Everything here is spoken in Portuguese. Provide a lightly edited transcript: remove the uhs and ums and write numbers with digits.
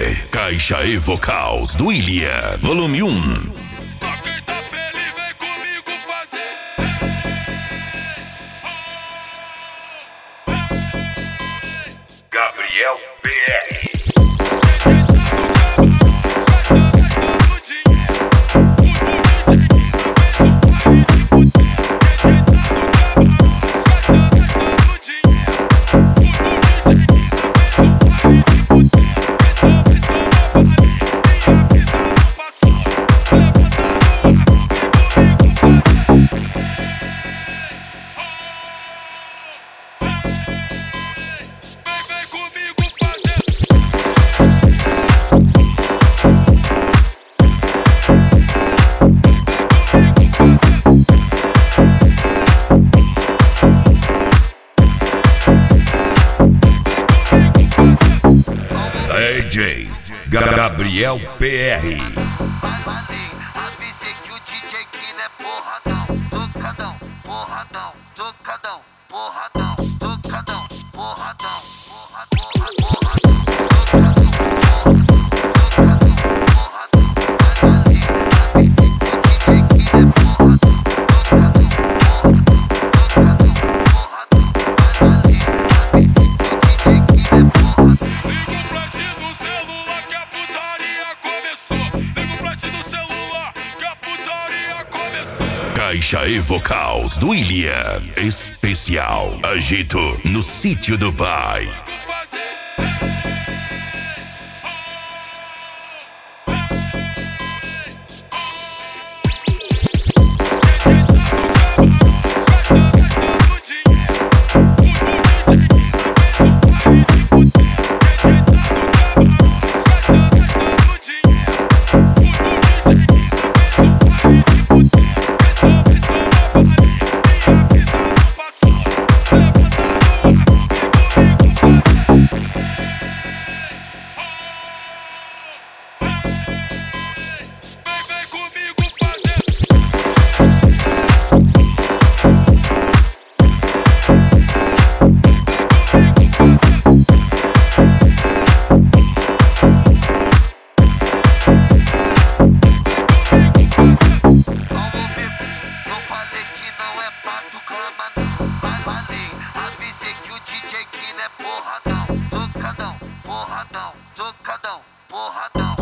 Caixa e Vocals do William, volume 1. Pra quem tá feliz, vem comigo fazer. Gabriel PR. DJ Gabriel PR. Avisei que o DJ aqui não é porradão, tocadão, porradão, tocadão, porradão, tocadão, porradão, Caixa e Vocals do William, especial Agito no Sítio do Pai. Avisei que o DJ aqui não é porradão, tocadão, porradão, tocadão, porradão.